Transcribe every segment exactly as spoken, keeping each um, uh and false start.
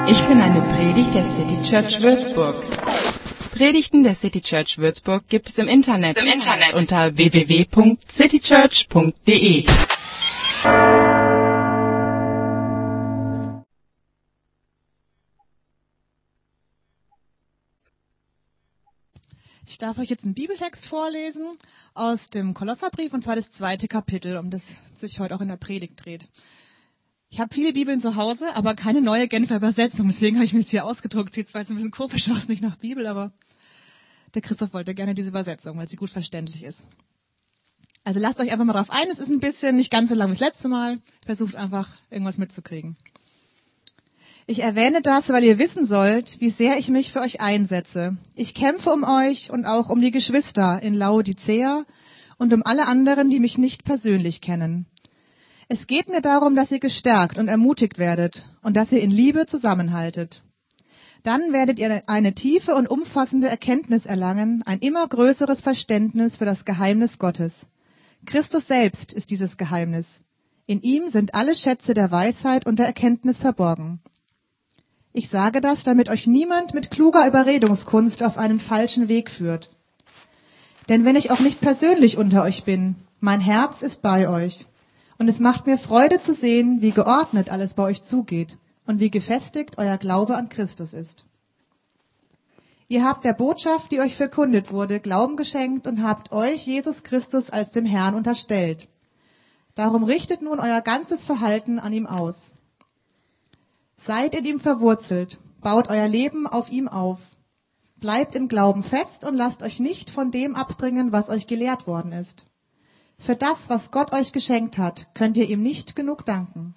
Ich bin eine Predigt der City Church Würzburg. Predigten der City Church Würzburg gibt es im Internet, im Internet unter w w w punkt citychurch punkt d e. Ich darf euch jetzt einen Bibeltext vorlesen aus dem Kolosserbrief, und zwar das zweite Kapitel, um das sich heute auch in der Predigt dreht. Ich habe viele Bibeln zu Hause, aber keine neue Genfer Übersetzung. Deswegen habe ich mir das hier ausgedruckt. Sieht zwar jetzt ein bisschen komisch aus, nicht nach Bibel, aber der Christoph wollte gerne diese Übersetzung, weil sie gut verständlich ist. Also lasst euch einfach mal drauf ein. Es ist ein bisschen nicht ganz so lang wie das letzte Mal. Versucht einfach, irgendwas mitzukriegen. Ich erwähne das, weil ihr wissen sollt, wie sehr ich mich für euch einsetze. Ich kämpfe um euch und auch um die Geschwister in Laodicea und um alle anderen, die mich nicht persönlich kennen. Es geht mir darum, dass ihr gestärkt und ermutigt werdet und dass ihr in Liebe zusammenhaltet. Dann werdet ihr eine tiefe und umfassende Erkenntnis erlangen, ein immer größeres Verständnis für das Geheimnis Gottes. Christus selbst ist dieses Geheimnis. In ihm sind alle Schätze der Weisheit und der Erkenntnis verborgen. Ich sage das, damit euch niemand mit kluger Überredungskunst auf einen falschen Weg führt. Denn wenn ich auch nicht persönlich unter euch bin, mein Herz ist bei euch. Und es macht mir Freude zu sehen, wie geordnet alles bei euch zugeht und wie gefestigt euer Glaube an Christus ist. Ihr habt der Botschaft, die euch verkündet wurde, Glauben geschenkt und habt euch Jesus Christus als dem Herrn unterstellt. Darum richtet nun euer ganzes Verhalten an ihm aus. Seid in ihm verwurzelt, baut euer Leben auf ihm auf. Bleibt im Glauben fest und lasst euch nicht von dem abbringen, was euch gelehrt worden ist. Für das, was Gott euch geschenkt hat, könnt ihr ihm nicht genug danken.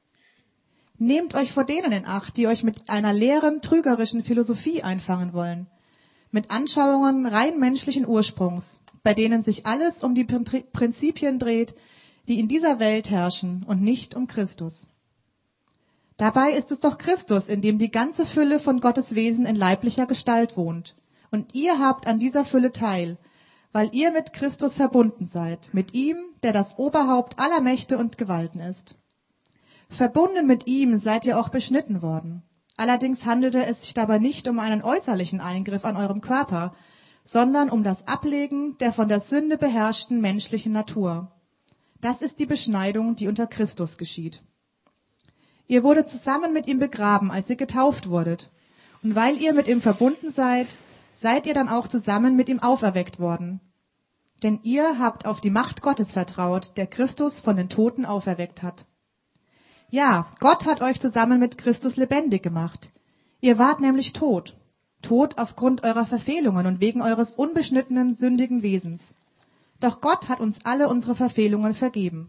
Nehmt euch vor denen in Acht, die euch mit einer leeren, trügerischen Philosophie einfangen wollen, mit Anschauungen rein menschlichen Ursprungs, bei denen sich alles um die Prinzipien dreht, die in dieser Welt herrschen und nicht um Christus. Dabei ist es doch Christus, in dem die ganze Fülle von Gottes Wesen in leiblicher Gestalt wohnt. Und ihr habt an dieser Fülle teil, weil ihr mit Christus verbunden seid, mit ihm, der das Oberhaupt aller Mächte und Gewalten ist. Verbunden mit ihm seid ihr auch beschnitten worden. Allerdings handelte es sich dabei nicht um einen äußerlichen Eingriff an eurem Körper, sondern um das Ablegen der von der Sünde beherrschten menschlichen Natur. Das ist die Beschneidung, die unter Christus geschieht. Ihr wurdet zusammen mit ihm begraben, als ihr getauft wurdet. Und weil ihr mit ihm verbunden seid, seid ihr dann auch zusammen mit ihm auferweckt worden. Denn ihr habt auf die Macht Gottes vertraut, der Christus von den Toten auferweckt hat. Ja, Gott hat euch zusammen mit Christus lebendig gemacht. Ihr wart nämlich tot. Tot aufgrund eurer Verfehlungen und wegen eures unbeschnittenen, sündigen Wesens. Doch Gott hat uns alle unsere Verfehlungen vergeben.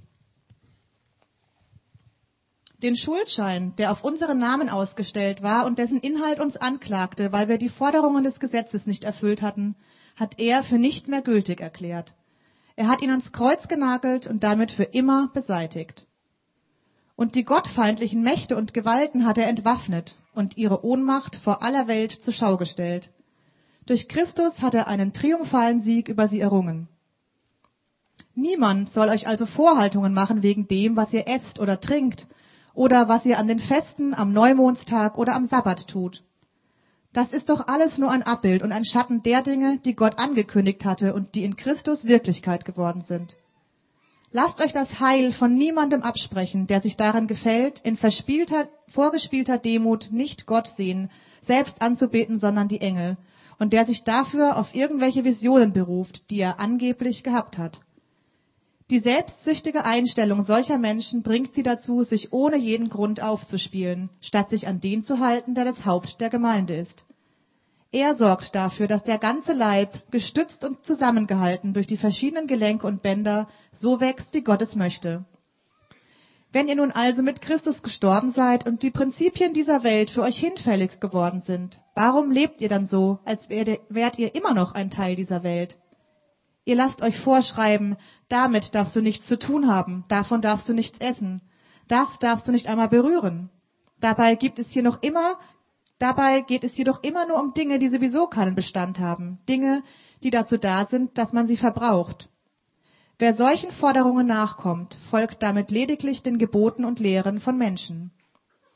Den Schuldschein, der auf unseren Namen ausgestellt war und dessen Inhalt uns anklagte, weil wir die Forderungen des Gesetzes nicht erfüllt hatten, hat er für nicht mehr gültig erklärt. Er hat ihn ans Kreuz genagelt und damit für immer beseitigt. Und die gottfeindlichen Mächte und Gewalten hat er entwaffnet und ihre Ohnmacht vor aller Welt zur Schau gestellt. Durch Christus hat er einen triumphalen Sieg über sie errungen. Niemand soll euch also Vorhaltungen machen wegen dem, was ihr esst oder trinkt, oder was ihr an den Festen, am Neumondstag oder am Sabbat tut. Das ist doch alles nur ein Abbild und ein Schatten der Dinge, die Gott angekündigt hatte und die in Christus Wirklichkeit geworden sind. Lasst euch das Heil von niemandem absprechen, der sich darin gefällt, in verspielter, vorgespielter Demut nicht Gott sehen, selbst anzubeten, sondern die Engel, und der sich dafür auf irgendwelche Visionen beruft, die er angeblich gehabt hat. Die selbstsüchtige Einstellung solcher Menschen bringt sie dazu, sich ohne jeden Grund aufzuspielen, statt sich an den zu halten, der das Haupt der Gemeinde ist. Er sorgt dafür, dass der ganze Leib, gestützt und zusammengehalten durch die verschiedenen Gelenke und Bänder, so wächst, wie Gott es möchte. Wenn ihr nun also mit Christus gestorben seid und die Prinzipien dieser Welt für euch hinfällig geworden sind, warum lebt ihr dann so, als wärt ihr immer noch ein Teil dieser Welt? Ihr lasst euch vorschreiben, damit darfst du nichts zu tun haben, davon darfst du nichts essen, das darfst du nicht einmal berühren. Dabei gibt es hier noch immer, dabei geht es jedoch immer nur um Dinge, die sowieso keinen Bestand haben, Dinge, die dazu da sind, dass man sie verbraucht. Wer solchen Forderungen nachkommt, folgt damit lediglich den Geboten und Lehren von Menschen.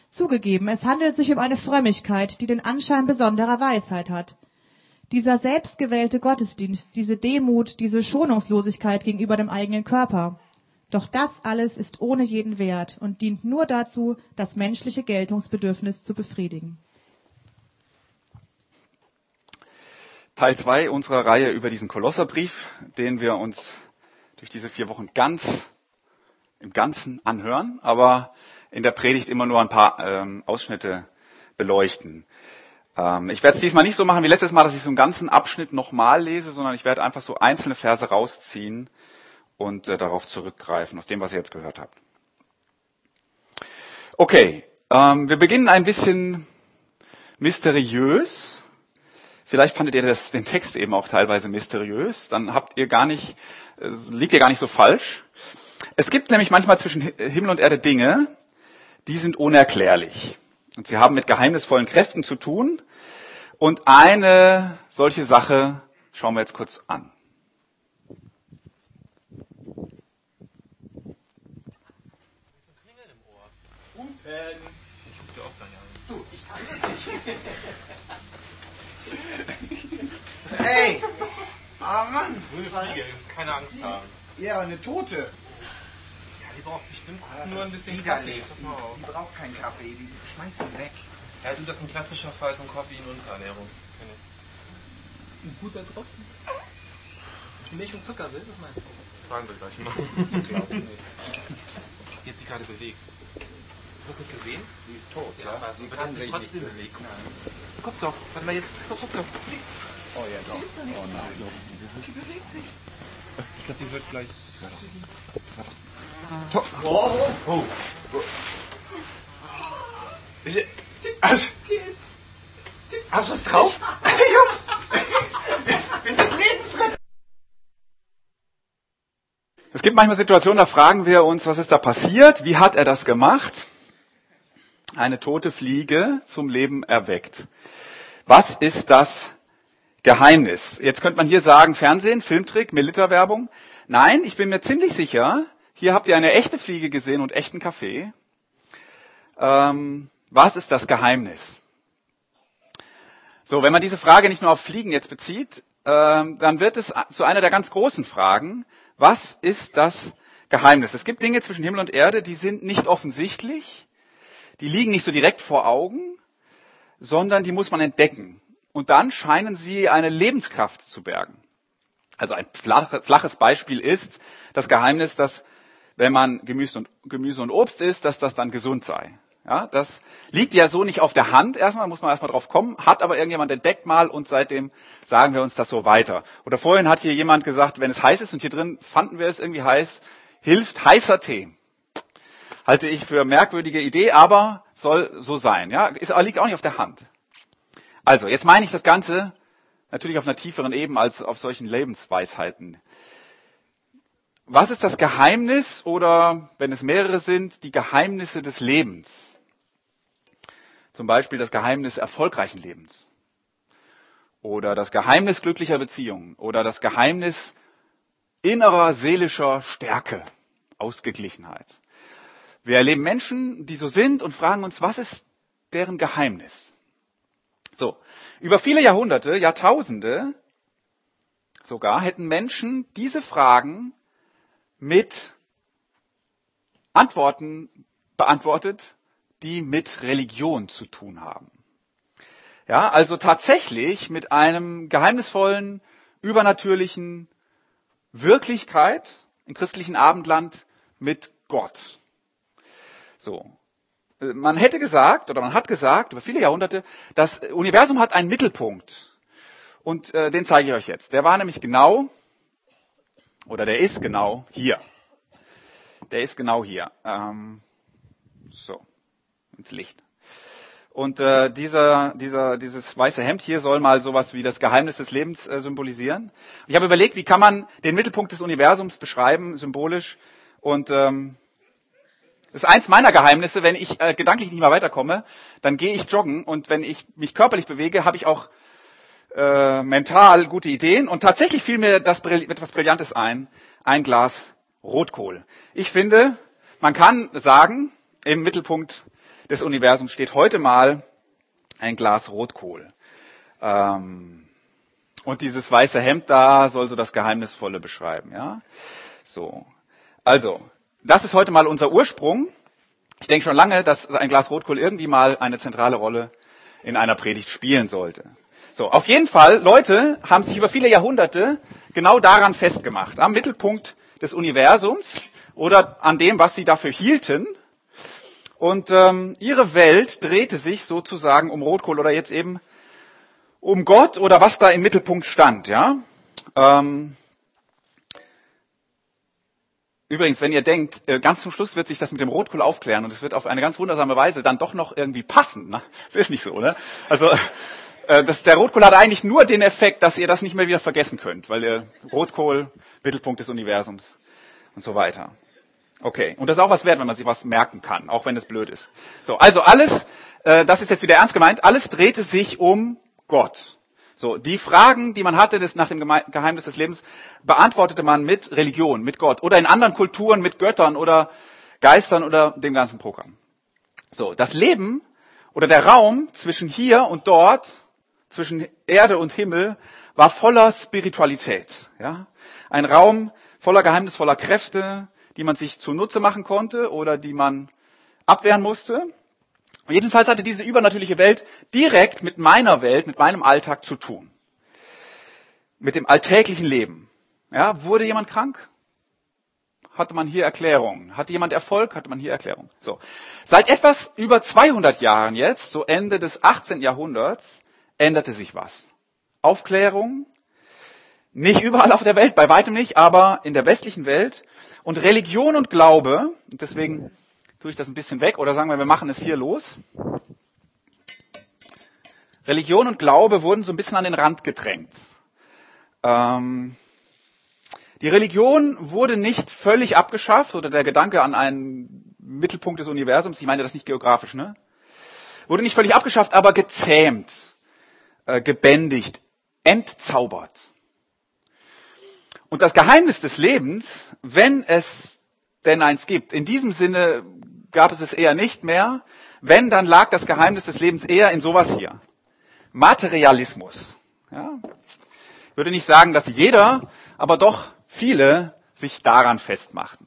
Zugegeben, es handelt sich um eine Frömmigkeit, die den Anschein besonderer Weisheit hat. Dieser selbstgewählte Gottesdienst, diese Demut, diese Schonungslosigkeit gegenüber dem eigenen Körper. Doch das alles ist ohne jeden Wert und dient nur dazu, das menschliche Geltungsbedürfnis zu befriedigen. Teil zwei unserer Reihe über diesen Kolosserbrief, den wir uns durch diese vier Wochen ganz im Ganzen anhören, aber in der Predigt immer nur ein paar ähm, Ausschnitte beleuchten. Ähm, ich werde es diesmal nicht so machen wie letztes Mal, dass ich so einen ganzen Abschnitt nochmal lese, sondern ich werde einfach so einzelne Verse rausziehen und äh, darauf zurückgreifen, aus dem, was ihr jetzt gehört habt. Okay, ähm, wir beginnen ein bisschen mysteriös. Vielleicht fandet ihr das, den Text eben auch teilweise mysteriös, dann habt ihr gar nicht, äh, liegt ihr gar nicht so falsch. Es gibt nämlich manchmal zwischen Himmel und Erde Dinge, die sind unerklärlich. Und sie haben mit geheimnisvollen Kräften zu tun. Und eine solche Sache schauen wir jetzt kurz an. Du, ich kann das nicht. Hey! Ah oh Mann! Grüne Fliege, jetzt keine Angst haben. Ja, eine Tote. Ja, die braucht bestimmt Ah, nur ein bisschen widerlich. Kaffee. Pass mal auf. Die braucht keinen Kaffee, die schmeißt ihn weg. Ja, du, das ist ein klassischer Fall von Koffein-Unterernährung. Das kenn ich. Ein guter Tropfen. Milch und Zucker will, was meinst du? Fragen wir gleich mal. Glaube ich nicht. Die hat sich gerade bewegt. Hast du das nicht gesehen? Die ist tot, Ja, aber sie sie kann hat sich sich nicht trotzdem bewegen. bewegt. Guck doch, warte mal jetzt. Guck, guck doch. Oh ja, doch. Oh nein. Die bewegt sich. Ich glaube, die wird gleich. Oh, oh. Also, hast du es drauf? Jungs! Wir sind Lebensretter! Es gibt manchmal Situationen, da fragen wir uns, was ist da passiert? Wie hat er das gemacht? Eine tote Fliege zum Leben erweckt. Was ist das Geheimnis? Jetzt könnte man hier sagen, Fernsehen, Filmtrick, Milita-Werbung. Nein, ich bin mir ziemlich sicher, hier habt ihr eine echte Fliege gesehen und echten Kaffee. Ähm, was ist das Geheimnis? So, wenn man diese Frage nicht nur auf Fliegen jetzt bezieht, ähm, dann wird es zu einer der ganz großen Fragen. Was ist das Geheimnis? Es gibt Dinge zwischen Himmel und Erde, die sind nicht offensichtlich, die liegen nicht so direkt vor Augen, sondern die muss man entdecken. Und dann scheinen sie eine Lebenskraft zu bergen. Also ein flaches Beispiel ist das Geheimnis, dass wenn man Gemüse und, Gemüse und Obst isst, dass das dann gesund sei. Ja, das liegt ja so nicht auf der Hand. Erstmal muss man erstmal drauf kommen, hat aber irgendjemand entdeckt mal und seitdem sagen wir uns das so weiter. Oder vorhin hat hier jemand gesagt, wenn es heiß ist und hier drin fanden wir es irgendwie heiß, hilft heißer Tee. Halte ich für merkwürdige Idee, aber soll so sein. Ja, ist, liegt auch nicht auf der Hand. Also, jetzt meine ich das Ganze natürlich auf einer tieferen Ebene als auf solchen Lebensweisheiten. Was ist das Geheimnis oder, wenn es mehrere sind, die Geheimnisse des Lebens? Zum Beispiel das Geheimnis erfolgreichen Lebens. Oder das Geheimnis glücklicher Beziehungen. Oder das Geheimnis innerer seelischer Stärke, Ausgeglichenheit. Wir erleben Menschen, die so sind und fragen uns, was ist deren Geheimnis? So, über viele Jahrhunderte, Jahrtausende sogar, hätten Menschen diese Fragen mit Antworten beantwortet, die mit Religion zu tun haben. Ja, also tatsächlich mit einem geheimnisvollen, übernatürlichen Wirklichkeit im christlichen Abendland mit Gott. So. Man hätte gesagt, oder man hat gesagt, über viele Jahrhunderte, das Universum hat einen Mittelpunkt. Und äh, den zeige ich euch jetzt. Der war nämlich genau, oder der ist genau hier. Der ist genau hier. Ähm, so, ins Licht. Und äh, dieser, dieser, dieses weiße Hemd hier soll mal sowas wie das Geheimnis des Lebens äh, symbolisieren. Ich habe überlegt, wie kann man den Mittelpunkt des Universums beschreiben, symbolisch. Und ähm, das ist eins meiner Geheimnisse, wenn ich äh, gedanklich nicht mehr weiterkomme, dann gehe ich joggen. Und wenn ich mich körperlich bewege, habe ich auch äh, mental gute Ideen. Und tatsächlich fiel mir das etwas Brillantes ein, ein Glas Rotkohl. Ich finde, man kann sagen, im Mittelpunkt des Universums steht heute mal ein Glas Rotkohl. Ähm, und dieses weiße Hemd da soll so das Geheimnisvolle beschreiben, ja? So. Also, das ist heute mal unser Ursprung. Ich denke schon lange, dass ein Glas Rotkohl irgendwie mal eine zentrale Rolle in einer Predigt spielen sollte. So, auf jeden Fall, Leute haben sich über viele Jahrhunderte genau daran festgemacht, am Mittelpunkt des Universums oder an dem, was sie dafür hielten. Und ähm, ihre Welt drehte sich sozusagen um Rotkohl oder jetzt eben um Gott oder was da im Mittelpunkt stand. Ja. Ähm, Übrigens, wenn ihr denkt, ganz zum Schluss wird sich das mit dem Rotkohl aufklären und es wird auf eine ganz wundersame Weise dann doch noch irgendwie passen. Ne? Das ist nicht so, oder? Also das, der Rotkohl hat eigentlich nur den Effekt, dass ihr das nicht mehr wieder vergessen könnt, weil ihr Rotkohl, Mittelpunkt des Universums und so weiter. Okay, und das ist auch was wert, wenn man sich was merken kann, auch wenn es blöd ist. So, also alles, äh, das ist jetzt wieder ernst gemeint, alles drehte sich um Gott. So, die Fragen, die man hatte das nach dem Geheimnis des Lebens, beantwortete man mit Religion, mit Gott oder in anderen Kulturen mit Göttern oder Geistern oder dem ganzen Programm. So, das Leben oder der Raum zwischen hier und dort, zwischen Erde und Himmel, war voller Spiritualität. Ja? Ein Raum voller geheimnisvoller Kräfte, die man sich zunutze machen konnte oder die man abwehren musste. Jedenfalls hatte diese übernatürliche Welt direkt mit meiner Welt, mit meinem Alltag zu tun. Mit dem alltäglichen Leben. Ja, wurde jemand krank? Hatte man hier Erklärung. Hatte jemand Erfolg? Hatte man hier Erklärung. So. Seit etwas über zweihundert Jahren jetzt, so Ende des achtzehnten Jahrhunderts, änderte sich was. Aufklärung, nicht überall auf der Welt, bei weitem nicht, aber in der westlichen Welt. Und Religion und Glaube, und deswegen tue ich das ein bisschen weg, oder sagen wir, wir machen es hier los. Religion und Glaube wurden so ein bisschen an den Rand gedrängt. Ähm, die Religion wurde nicht völlig abgeschafft, oder der Gedanke an einen Mittelpunkt des Universums, ich meine das nicht geografisch, ne? Wurde nicht völlig abgeschafft, aber gezähmt, äh, gebändigt, entzaubert. Und das Geheimnis des Lebens, wenn es denn eins gibt, in diesem Sinne gab es es eher nicht mehr, wenn, dann lag das Geheimnis des Lebens eher in sowas hier. Materialismus. Ja? Ich würde nicht sagen, dass jeder, aber doch viele sich daran festmachten.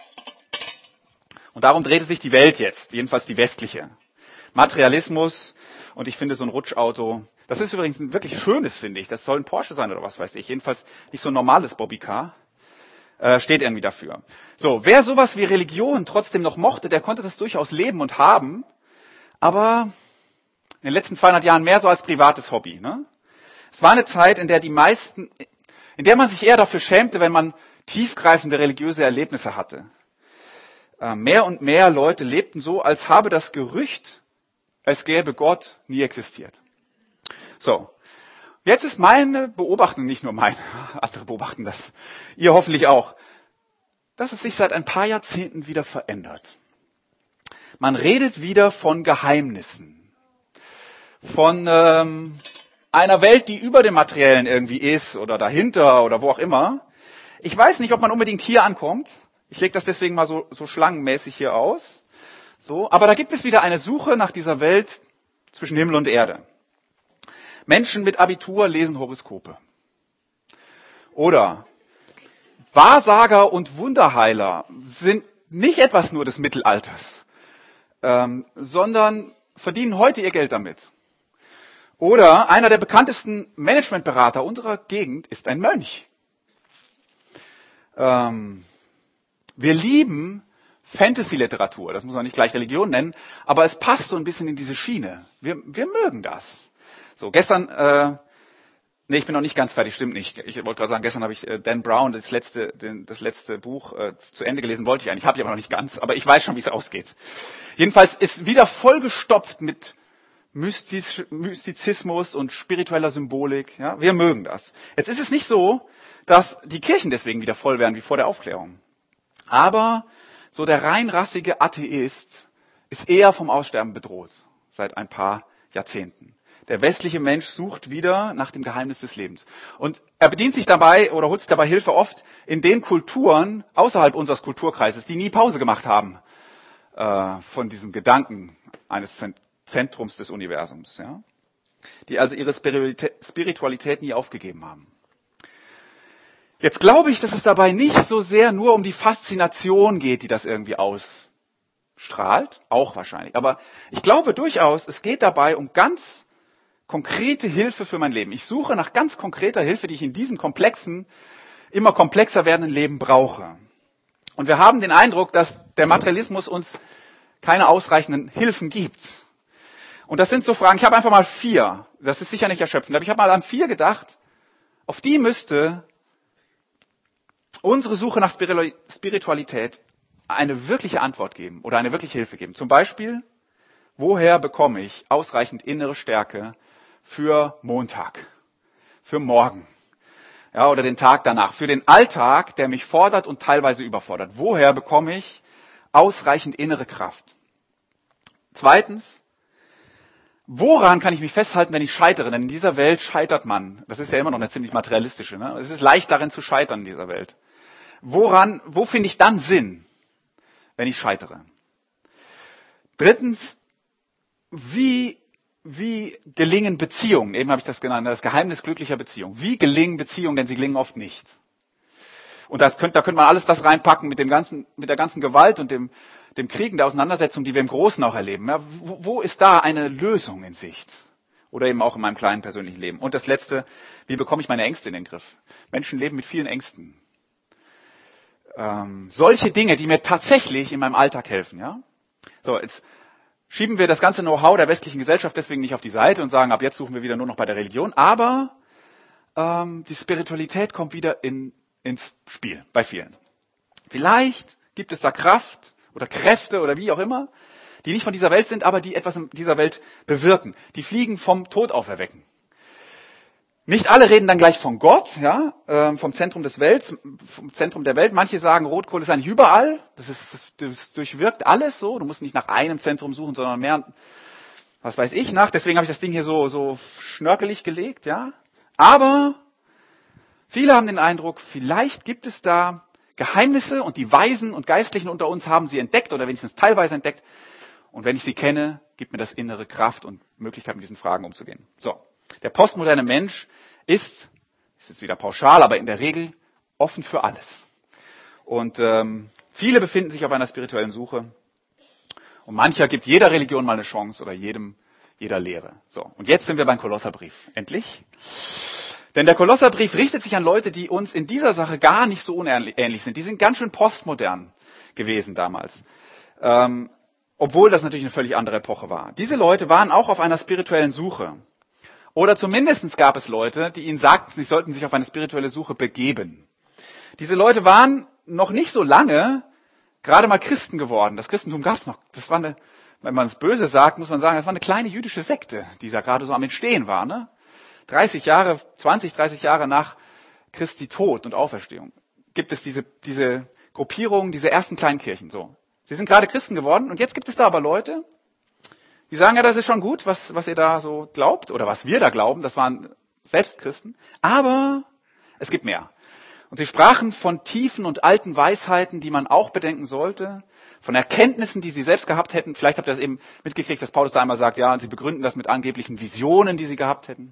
Und darum drehte sich die Welt jetzt, jedenfalls die westliche. Materialismus, und ich finde so ein Rutschauto, das ist übrigens ein wirklich schönes, finde ich, das soll ein Porsche sein oder was weiß ich, jedenfalls nicht so ein normales Bobbycar. Steht irgendwie dafür. So, wer sowas wie Religion trotzdem noch mochte, der konnte das durchaus leben und haben, aber in den letzten zweihundert Jahren mehr so als privates Hobby. Ne? Es war eine Zeit, in der die meisten, in der man sich eher dafür schämte, wenn man tiefgreifende religiöse Erlebnisse hatte. Äh, mehr und mehr Leute lebten so, als habe das Gerücht, es gäbe Gott, nie existiert. So. Jetzt ist meine Beobachtung, nicht nur meine, andere beobachten das, ihr hoffentlich auch, dass es sich seit ein paar Jahrzehnten wieder verändert. Man redet wieder von Geheimnissen, von ähm, einer Welt, die über dem Materiellen irgendwie ist oder dahinter oder wo auch immer. Ich weiß nicht, ob man unbedingt hier ankommt. Ich lege das deswegen mal so, so schlangenmäßig hier aus. So, aber da gibt es wieder eine Suche nach dieser Welt zwischen Himmel und Erde. Menschen mit Abitur lesen Horoskope. Oder Wahrsager und Wunderheiler sind nicht etwas nur des Mittelalters, ähm, sondern verdienen heute ihr Geld damit. Oder einer der bekanntesten Managementberater unserer Gegend ist ein Mönch. Ähm, wir lieben Fantasy-Literatur, das muss man nicht gleich Religion nennen, aber es passt so ein bisschen in diese Schiene. Wir, wir mögen das. So, gestern, äh, nee, ich bin noch nicht ganz fertig, stimmt nicht. Ich wollte gerade sagen, gestern habe ich äh, Dan Brown, das letzte, den, das letzte Buch äh, zu Ende gelesen, wollte ich eigentlich, habe ich aber noch nicht ganz, aber ich weiß schon, wie es ausgeht. Jedenfalls ist wieder vollgestopft mit Mystiz, Mystizismus und spiritueller Symbolik. Ja? Wir mögen das. Jetzt ist es nicht so, dass die Kirchen deswegen wieder voll werden wie vor der Aufklärung. Aber so der reinrassige Atheist ist eher vom Aussterben bedroht seit ein paar Jahrzehnten. Der westliche Mensch sucht wieder nach dem Geheimnis des Lebens. Und er bedient sich dabei oder holt sich dabei Hilfe oft in den Kulturen außerhalb unseres Kulturkreises, die nie Pause gemacht haben. äh, von diesem Gedanken eines Zentrums des Universums, ja? Die also ihre Spiritualität nie aufgegeben haben. Jetzt glaube ich, dass es dabei nicht so sehr nur um die Faszination geht, die das irgendwie ausstrahlt, auch wahrscheinlich. Aber ich glaube durchaus, es geht dabei um ganz konkrete Hilfe für mein Leben. Ich suche nach ganz konkreter Hilfe, die ich in diesem komplexen, immer komplexer werdenden Leben brauche. Und wir haben den Eindruck, dass der Materialismus uns keine ausreichenden Hilfen gibt. Und das sind so Fragen, ich habe einfach mal vier, das ist sicher nicht erschöpfend, aber ich habe mal an vier gedacht, auf die müsste unsere Suche nach Spiritualität eine wirkliche Antwort geben oder eine wirkliche Hilfe geben. Zum Beispiel, woher bekomme ich ausreichend innere Stärke für Montag, für morgen, ja, oder den Tag danach, für den Alltag, der mich fordert und teilweise überfordert. Woher bekomme ich ausreichend innere Kraft? Zweitens, woran kann ich mich festhalten, wenn ich scheitere? Denn in dieser Welt scheitert man. Das ist ja immer noch eine ziemlich materialistische. Ne? Es ist leicht darin zu scheitern in dieser Welt. Woran, wo finde ich dann Sinn, wenn ich scheitere? Drittens, wie, wie gelingen Beziehungen? Eben habe ich das genannt, das Geheimnis glücklicher Beziehungen. Wie gelingen Beziehungen? Denn sie gelingen oft nicht. Und das könnt, da könnte man alles das reinpacken mit dem ganzen, mit der ganzen Gewalt und dem, dem Kriegen, der Auseinandersetzung, die wir im Großen auch erleben. Ja, wo, wo ist da eine Lösung in Sicht? Oder eben auch in meinem kleinen persönlichen Leben. Und das Letzte, wie bekomme ich meine Ängste in den Griff? Menschen leben mit vielen Ängsten. Ähm, solche Dinge, die mir tatsächlich in meinem Alltag helfen. Ja? So, jetzt schieben wir das ganze Know-how der westlichen Gesellschaft deswegen nicht auf die Seite und sagen, ab jetzt suchen wir wieder nur noch bei der Religion. Aber ähm, die Spiritualität kommt wieder in ins Spiel, bei vielen. Vielleicht gibt es da Kraft oder Kräfte oder wie auch immer, die nicht von dieser Welt sind, aber die etwas in dieser Welt bewirken. Die Fliegen vom Tod auferwecken. Nicht alle reden dann gleich von Gott, ja, vom Zentrum des Welt, vom Zentrum der Welt. Manche sagen, Rotkohl ist eigentlich überall. Das ist, das, das durchwirkt alles so. Du musst nicht nach einem Zentrum suchen, sondern mehr, was weiß ich, nach. Deswegen habe ich das Ding hier so, so schnörkelig gelegt, ja. Aber viele haben den Eindruck, vielleicht gibt es da Geheimnisse und die Weisen und Geistlichen unter uns haben sie entdeckt oder wenigstens teilweise entdeckt. Und wenn ich sie kenne, gibt mir das innere Kraft und Möglichkeit, mit diesen Fragen umzugehen. So, der postmoderne Mensch ist, ist jetzt wieder pauschal, aber in der Regel offen für alles. Und ähm, viele befinden sich auf einer spirituellen Suche. Und mancher gibt jeder Religion mal eine Chance oder jedem, jeder Lehre. So, und jetzt sind wir beim Kolosserbrief. Endlich. Denn der Kolosserbrief richtet sich an Leute, die uns in dieser Sache gar nicht so unähnlich sind. Die sind ganz schön postmodern gewesen damals. Ähm, obwohl das natürlich eine völlig andere Epoche war. Diese Leute waren auch auf einer spirituellen Suche. Oder zumindest gab es Leute, die ihnen sagten, sie sollten sich auf eine spirituelle Suche begeben. Diese Leute waren noch nicht so lange gerade mal Christen geworden. Das Christentum gab es noch. Das war eine, wenn man es böse sagt, muss man sagen, das war eine kleine jüdische Sekte, die da gerade so am Entstehen war, ne? dreißig Jahre, zwanzig, dreißig Jahre nach Christi Tod und Auferstehung gibt es diese, diese Gruppierungen, diese ersten kleinen Kirchen. So, sie sind gerade Christen geworden und jetzt gibt es da aber Leute, die sagen, ja, das ist schon gut, was, was ihr da so glaubt oder was wir da glauben. Das waren selbst Christen, aber es gibt mehr. Und sie sprachen von tiefen und alten Weisheiten, die man auch bedenken sollte, von Erkenntnissen, die sie selbst gehabt hätten. Vielleicht habt ihr das eben mitgekriegt, dass Paulus da einmal sagt, ja, und sie begründen das mit angeblichen Visionen, die sie gehabt hätten.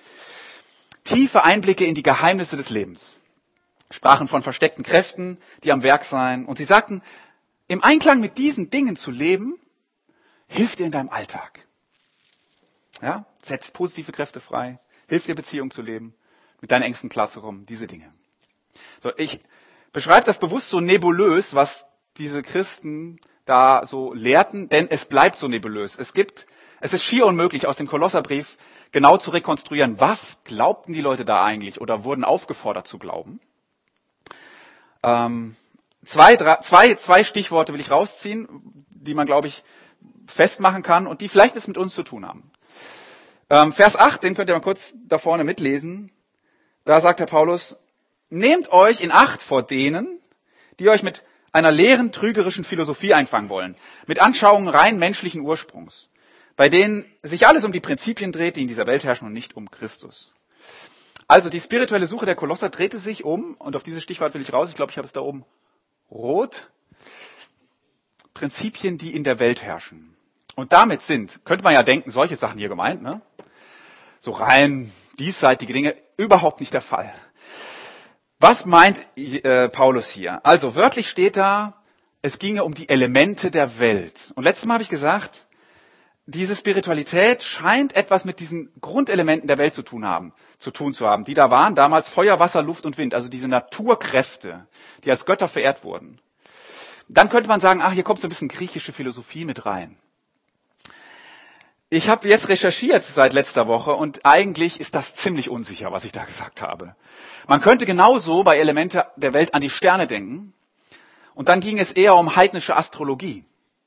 Tiefe Einblicke in die Geheimnisse des Lebens. Sprachen von versteckten Kräften, die am Werk seien. Und sie sagten, im Einklang mit diesen Dingen zu leben, hilft dir in deinem Alltag. Ja, setzt positive Kräfte frei, hilft dir Beziehung zu leben, mit deinen Ängsten klarzukommen, diese Dinge. So, ich beschreibe das bewusst so nebulös, was diese Christen da so lehrten, denn es bleibt so nebulös. Es gibt, es ist schier unmöglich, aus dem Kolosserbrief genau zu rekonstruieren, was glaubten die Leute da eigentlich oder wurden aufgefordert zu glauben. Ähm, zwei, drei, zwei, zwei Stichworte will ich rausziehen, die man, glaube ich, festmachen kann und die vielleicht es mit uns zu tun haben. Ähm, Vers acht, den könnt ihr mal kurz da vorne mitlesen. Da sagt der Paulus, nehmt euch in Acht vor denen, die euch mit einer leeren, trügerischen Philosophie einfangen wollen, mit Anschauungen rein menschlichen Ursprungs, bei denen sich alles um die Prinzipien dreht, die in dieser Welt herrschen und nicht um Christus. Also die spirituelle Suche der Kolosser drehte sich um, und auf dieses Stichwort will ich raus, ich glaube, ich habe es da oben rot, Prinzipien, die in der Welt herrschen. Und damit sind, könnte man ja denken, solche Sachen hier gemeint, ne? So rein diesseitige Dinge, überhaupt nicht der Fall. Was meint äh, Paulus hier? Also wörtlich steht da, es ginge um die Elemente der Welt. Und letztes Mal habe ich gesagt, diese Spiritualität scheint etwas mit diesen Grundelementen der Welt zu tun haben, zu tun zu haben, die da waren, damals Feuer, Wasser, Luft und Wind, also diese Naturkräfte, die als Götter verehrt wurden. Dann könnte man sagen, ach, hier kommt so ein bisschen griechische Philosophie mit rein. Ich habe jetzt recherchiert seit letzter Woche und eigentlich ist das ziemlich unsicher, was ich da gesagt habe. Man könnte genauso bei Elemente der Welt an die Sterne denken und dann ging es eher um heidnische Astrologie.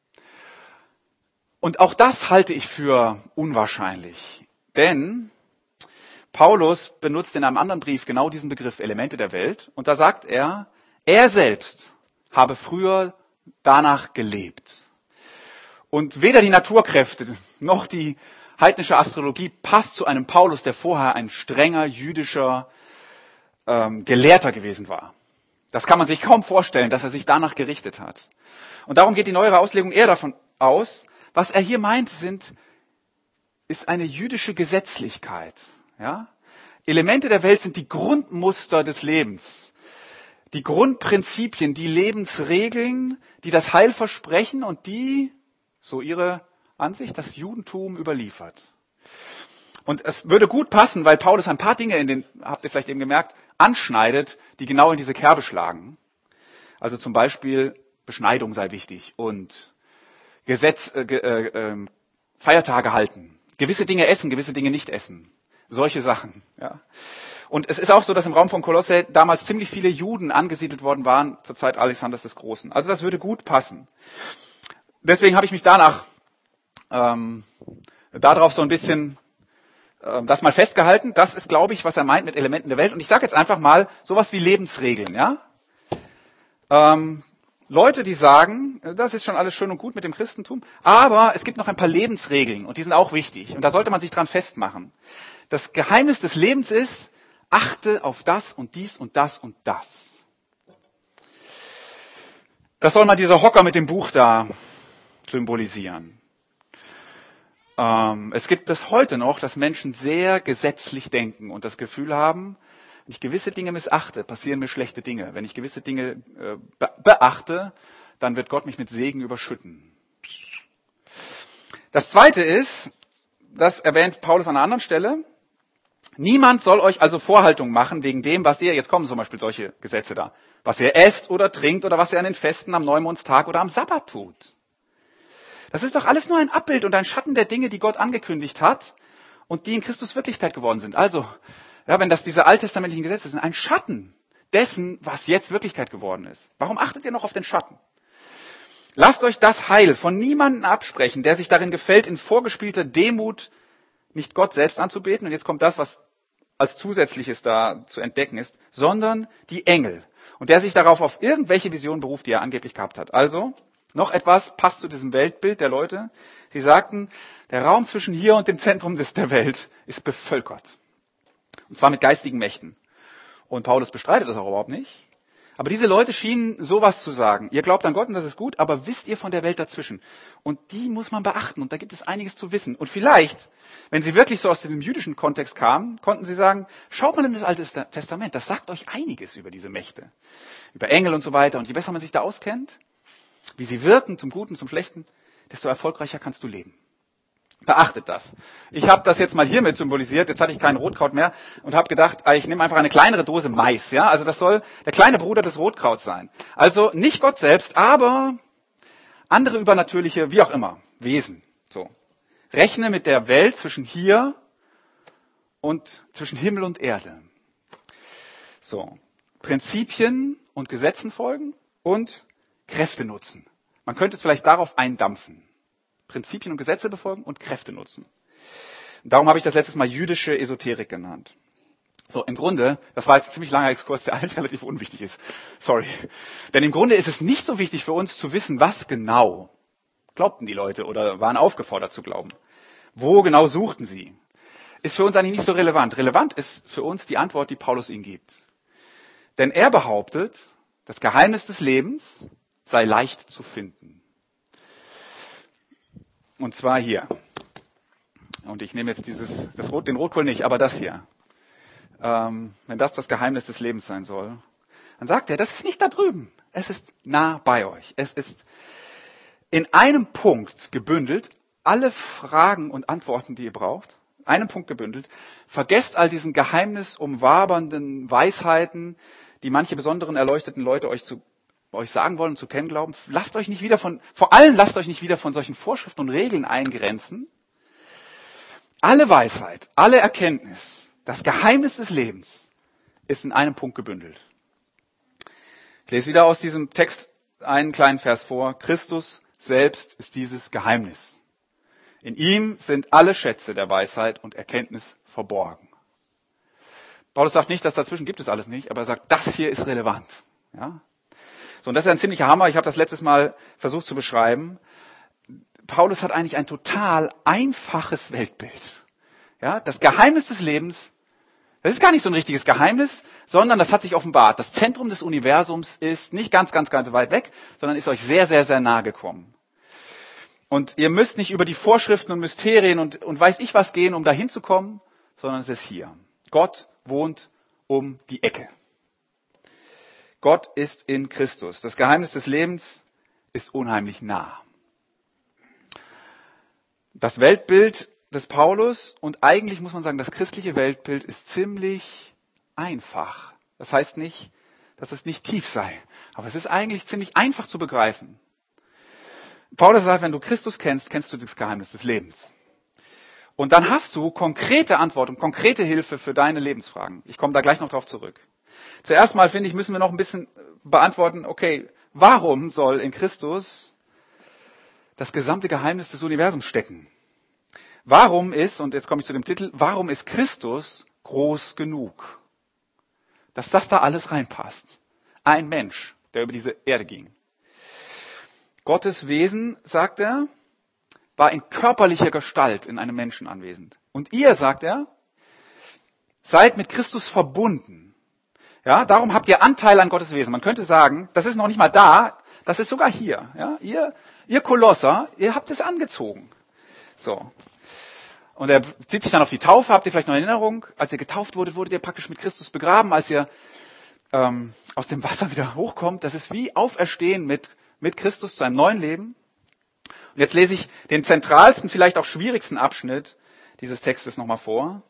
Und auch das halte ich für unwahrscheinlich, denn Paulus benutzt in einem anderen Brief genau diesen Begriff Elemente der Welt und da sagt er, er selbst habe früher danach gelebt. Und weder die Naturkräfte noch die heidnische Astrologie passt zu einem Paulus, der vorher ein strenger jüdischer ähm, Gelehrter gewesen war. Das kann man sich kaum vorstellen, dass er sich danach gerichtet hat. Und darum geht die neuere Auslegung eher davon aus, was er hier meint, sind, ist eine jüdische Gesetzlichkeit. Ja? Elemente der Welt sind die Grundmuster des Lebens, die Grundprinzipien, die Lebensregeln, die das Heil versprechen und die, so ihre Ansicht, das Judentum überliefert. Und es würde gut passen, weil Paulus ein paar Dinge in den, habt ihr vielleicht eben gemerkt, anschneidet, die genau in diese Kerbe schlagen. Also zum Beispiel Beschneidung sei wichtig und Gesetz, äh, äh, Feiertage halten, gewisse Dinge essen, gewisse Dinge nicht essen, solche Sachen. Ja. Und es ist auch so, dass im Raum von Kolosse damals ziemlich viele Juden angesiedelt worden waren zur Zeit Alexanders des Großen. Also das würde gut passen. Deswegen habe ich mich danach ähm, darauf so ein bisschen äh, das mal festgehalten. Das ist, glaube ich, was er meint mit Elementen der Welt. Und ich sage jetzt einfach mal sowas wie Lebensregeln. Ja. Ähm, Leute, die sagen, das ist schon alles schön und gut mit dem Christentum, aber es gibt noch ein paar Lebensregeln und die sind auch wichtig. Und da sollte man sich dran festmachen. Das Geheimnis des Lebens ist, achte auf das und dies und das und das. Das soll mal dieser Hocker mit dem Buch da symbolisieren. Ähm, es gibt es heute noch, dass Menschen sehr gesetzlich denken und das Gefühl haben, wenn ich gewisse Dinge missachte, passieren mir schlechte Dinge. Wenn ich gewisse Dinge äh, be- beachte, dann wird Gott mich mit Segen überschütten. Das Zweite ist, das erwähnt Paulus an einer anderen Stelle, niemand soll euch also Vorhaltungen machen wegen dem, was ihr, jetzt kommen zum Beispiel solche Gesetze da, was ihr esst oder trinkt oder was ihr an den Festen am Neumondstag oder am Sabbat tut. Das ist doch alles nur ein Abbild und ein Schatten der Dinge, die Gott angekündigt hat und die in Christus Wirklichkeit geworden sind. Also, ja, wenn das diese alttestamentlichen Gesetze sind, ein Schatten dessen, was jetzt Wirklichkeit geworden ist. Warum achtet ihr noch auf den Schatten? Lasst euch das Heil von niemandem absprechen, der sich darin gefällt, in vorgespielter Demut nicht Gott selbst anzubeten. Und jetzt kommt das, was als Zusätzliches da zu entdecken ist, sondern die Engel. Und der sich darauf auf irgendwelche Visionen beruft, die er angeblich gehabt hat. Also, noch etwas passt zu diesem Weltbild der Leute. Sie sagten, der Raum zwischen hier und dem Zentrum des, der Welt ist bevölkert. Und zwar mit geistigen Mächten. Und Paulus bestreitet das auch überhaupt nicht. Aber diese Leute schienen sowas zu sagen. Ihr glaubt an Gott und das ist gut, aber wisst ihr von der Welt dazwischen? Und die muss man beachten und da gibt es einiges zu wissen. Und vielleicht, wenn sie wirklich so aus diesem jüdischen Kontext kamen, konnten sie sagen, schaut mal in das Alte Testament, das sagt euch einiges über diese Mächte. Über Engel und so weiter. Und je besser man sich da auskennt, wie sie wirken, zum Guten, zum Schlechten, desto erfolgreicher kannst du leben. Beachtet das. Ich habe das jetzt mal hiermit symbolisiert. Jetzt hatte ich kein Rotkraut mehr und habe gedacht, ich nehme einfach eine kleinere Dose Mais. Ja, also das soll der kleine Bruder des Rotkrauts sein. Also nicht Gott selbst, aber andere übernatürliche, wie auch immer, Wesen. So. Rechne mit der Welt zwischen hier und zwischen Himmel und Erde. So. Prinzipien und Gesetzen folgen und Kräfte nutzen. Man könnte es vielleicht darauf eindampfen. Prinzipien und Gesetze befolgen und Kräfte nutzen. Und darum habe ich das letztes Mal jüdische Esoterik genannt. So, im Grunde, das war jetzt ein ziemlich langer Exkurs, der eigentlich relativ unwichtig ist. Sorry. Denn im Grunde ist es nicht so wichtig für uns zu wissen, was genau glaubten die Leute oder waren aufgefordert zu glauben. Wo genau suchten sie? Ist für uns eigentlich nicht so relevant. Relevant ist für uns die Antwort, die Paulus ihnen gibt. Denn er behauptet, das Geheimnis des Lebens sei leicht zu finden. Und zwar hier. Und ich nehme jetzt dieses, das Rot, den Rotkohl nicht, aber das hier. Ähm, wenn das das Geheimnis des Lebens sein soll, dann sagt er, das ist nicht da drüben. Es ist nah bei euch. Es ist in einem Punkt gebündelt, alle Fragen und Antworten, die ihr braucht. Einem Punkt gebündelt. Vergesst all diesen geheimnisumwabernden Weisheiten, die manche besonderen erleuchteten Leute euch zu euch sagen wollen und zu kennen glauben. Lasst euch nicht wieder von, vor allem lasst euch nicht wieder von solchen Vorschriften und Regeln eingrenzen. Alle Weisheit, alle Erkenntnis, das Geheimnis des Lebens ist in einem Punkt gebündelt. Ich lese wieder aus diesem Text einen kleinen Vers vor. Christus selbst ist dieses Geheimnis. In ihm sind alle Schätze der Weisheit und Erkenntnis verborgen. Paulus sagt nicht, dass dazwischen gibt es alles nicht, aber er sagt, das hier ist relevant. Ja? So, und das ist ein ziemlicher Hammer. Ich habe das letztes Mal versucht zu beschreiben. Paulus hat eigentlich ein total einfaches Weltbild. Ja, das Geheimnis des Lebens, das ist gar nicht so ein richtiges Geheimnis, sondern das hat sich offenbart. Das Zentrum des Universums ist nicht ganz, ganz, ganz weit weg, sondern ist euch sehr, sehr, sehr nahe gekommen. Und ihr müsst nicht über die Vorschriften und Mysterien und, und weiß ich was gehen, um dahin zu kommen, sondern es ist hier. Gott wohnt um die Ecke. Gott ist in Christus. Das Geheimnis des Lebens ist unheimlich nah. Das Weltbild des Paulus und eigentlich muss man sagen, das christliche Weltbild ist ziemlich einfach. Das heißt nicht, dass es nicht tief sei, aber es ist eigentlich ziemlich einfach zu begreifen. Paulus sagt, wenn du Christus kennst, kennst du das Geheimnis des Lebens. Und dann hast du konkrete Antworten, konkrete Hilfe für deine Lebensfragen. Ich komme da gleich noch drauf zurück. Zuerst mal, finde ich, müssen wir noch ein bisschen beantworten, okay, warum soll in Christus das gesamte Geheimnis des Universums stecken? Warum ist, und jetzt komme ich zu dem Titel, warum ist Christus groß genug, dass das da alles reinpasst? Ein Mensch, der über diese Erde ging. Gottes Wesen, sagt er, war in körperlicher Gestalt in einem Menschen anwesend. Und ihr, sagt er, seid mit Christus verbunden. Ja, darum habt ihr Anteil an Gottes Wesen. Man könnte sagen, das ist noch nicht mal da, das ist sogar hier. Ja, ihr, ihr Kolosser, ihr habt es angezogen. So. Und er zieht sich dann auf die Taufe, habt ihr vielleicht noch eine Erinnerung? Als ihr getauft wurdet, wurdet ihr praktisch mit Christus begraben. Als ihr ähm, aus dem Wasser wieder hochkommt, das ist wie Auferstehen mit mit Christus zu einem neuen Leben. Und jetzt lese ich den zentralsten, vielleicht auch schwierigsten Abschnitt dieses Textes nochmal vor.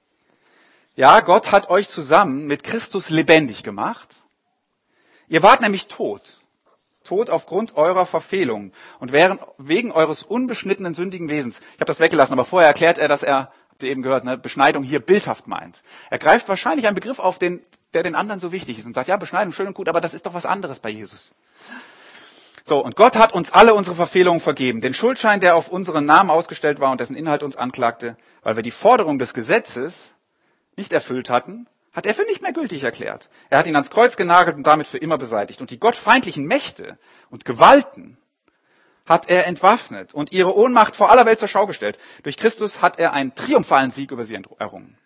Ja, Gott hat euch zusammen mit Christus lebendig gemacht. Ihr wart nämlich tot. Tot aufgrund eurer Verfehlung und wären wegen eures unbeschnittenen, sündigen Wesens. Ich habe das weggelassen, aber vorher erklärt er, dass er, habt ihr eben gehört, ne, Beschneidung hier bildhaft meint. Er greift wahrscheinlich einen Begriff auf, den, der den anderen so wichtig ist und sagt, ja, Beschneidung schön und gut, aber das ist doch was anderes bei Jesus. So, und Gott hat uns alle unsere Verfehlungen vergeben. Den Schuldschein, der auf unseren Namen ausgestellt war und dessen Inhalt uns anklagte, weil wir die Forderung des Gesetzes nicht erfüllt hatten, hat er für nicht mehr gültig erklärt. Er hat ihn ans Kreuz genagelt und damit für immer beseitigt. Und die gottfeindlichen Mächte und Gewalten hat er entwaffnet und ihre Ohnmacht vor aller Welt zur Schau gestellt. Durch Christus hat er einen triumphalen Sieg über sie errungen.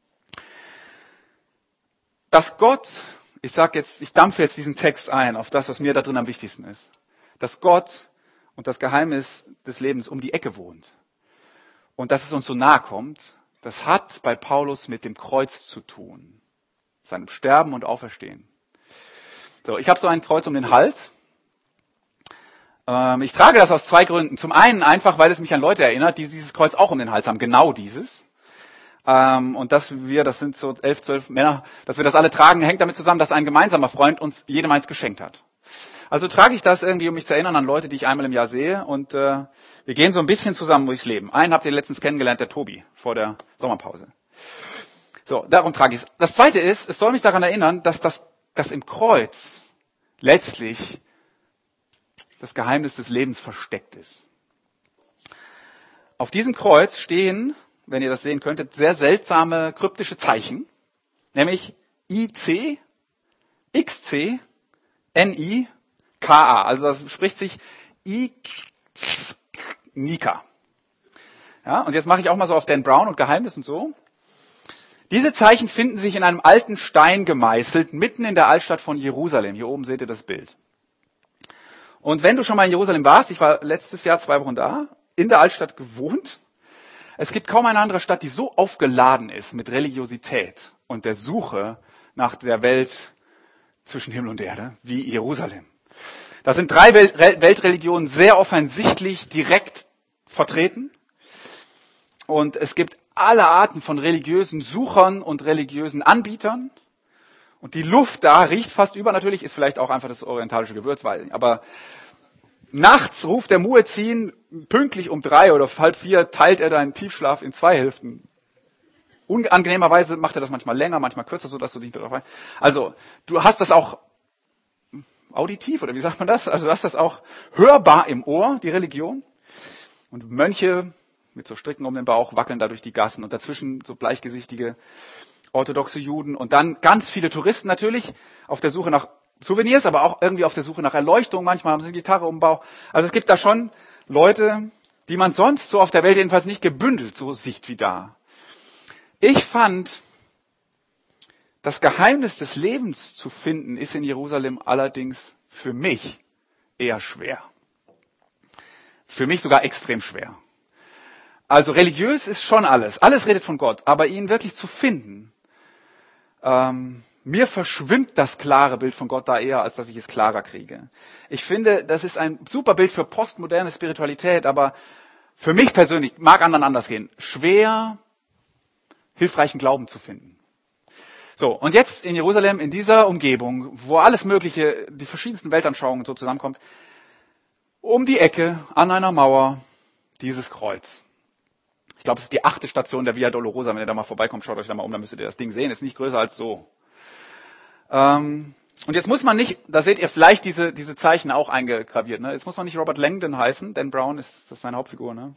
Dass Gott, ich sag jetzt, ich dampfe jetzt diesen Text ein auf das, was mir da drin am wichtigsten ist, dass Gott und das Geheimnis des Lebens um die Ecke wohnt und dass es uns so nahe kommt, das hat bei Paulus mit dem Kreuz zu tun, seinem Sterben und Auferstehen. So, ich habe so ein Kreuz um den Hals. Ähm, ich trage das aus zwei Gründen. Zum einen einfach, weil es mich an Leute erinnert, die dieses Kreuz auch um den Hals haben, genau dieses. Ähm, und dass wir, das sind so elf, zwölf Männer, dass wir das alle tragen, hängt damit zusammen, dass ein gemeinsamer Freund uns jedem eins geschenkt hat. Also trage ich das irgendwie, um mich zu erinnern an Leute, die ich einmal im Jahr sehe. Und äh, wir gehen so ein bisschen zusammen durchs Leben. Einen habt ihr letztens kennengelernt, der Tobi, vor der Sommerpause. So, darum trage ich es. Das Zweite ist, es soll mich daran erinnern, dass das, dass im Kreuz letztlich das Geheimnis des Lebens versteckt ist. Auf diesem Kreuz stehen, wenn ihr das sehen könntet, sehr seltsame kryptische Zeichen, nämlich I C, X C, N I, K A. Also das spricht sich I, Nika. Ja, und jetzt mache ich auch mal so auf Dan Brown und Geheimnis und so. Diese Zeichen finden sich in einem alten Stein gemeißelt, mitten in der Altstadt von Jerusalem. Hier oben seht ihr das Bild. Und wenn du schon mal in Jerusalem warst, ich war letztes Jahr zwei Wochen da, in der Altstadt gewohnt. Es gibt kaum eine andere Stadt, die so aufgeladen ist mit Religiosität und der Suche nach der Welt zwischen Himmel und Erde wie Jerusalem. Da sind drei Welt- Weltreligionen sehr offensichtlich direkt vertreten. Und es gibt alle Arten von religiösen Suchern und religiösen Anbietern. Und die Luft da riecht fast übernatürlich, ist vielleicht auch einfach das orientalische Gewürz, weil, aber nachts ruft der Muezzin, pünktlich um drei oder halb vier teilt er deinen Tiefschlaf in zwei Hälften. Unangenehmerweise macht er das manchmal länger, manchmal kürzer, so dass du dich darauf ein. Also, du hast das auch auditiv, oder wie sagt man das? Also, du hast das auch hörbar im Ohr, die Religion. Und Mönche mit so Stricken um den Bauch wackeln da durch die Gassen und dazwischen so bleichgesichtige orthodoxe Juden und dann ganz viele Touristen natürlich auf der Suche nach Souvenirs, aber auch irgendwie auf der Suche nach Erleuchtung. Manchmal haben sie eine Gitarre um den Bauch. Also es gibt da schon Leute, die man sonst so auf der Welt jedenfalls nicht gebündelt so sieht wie da. Ich fand, das Geheimnis des Lebens zu finden, ist in Jerusalem allerdings für mich eher schwer. Für mich sogar extrem schwer. Also religiös ist schon alles. Alles redet von Gott. Aber ihn wirklich zu finden, ähm, mir verschwimmt das klare Bild von Gott da eher, als dass ich es klarer kriege. Ich finde, das ist ein super Bild für postmoderne Spiritualität, aber für mich persönlich, mag anderen anders gehen, schwer, hilfreichen Glauben zu finden. So, und jetzt in Jerusalem, in dieser Umgebung, wo alles Mögliche, die verschiedensten Weltanschauungen so zusammenkommt, um die Ecke, an einer Mauer, dieses Kreuz. Ich glaube, es ist die achte Station der Via Dolorosa. Wenn ihr da mal vorbeikommt, schaut euch da mal um, dann müsstet ihr das Ding sehen. Ist nicht größer als so. Ähm, und jetzt muss man nicht, da seht ihr vielleicht diese, diese Zeichen auch eingegraviert, ne? Jetzt muss man nicht Robert Langdon heißen, Dan Brown ist, das ist seine Hauptfigur, ne?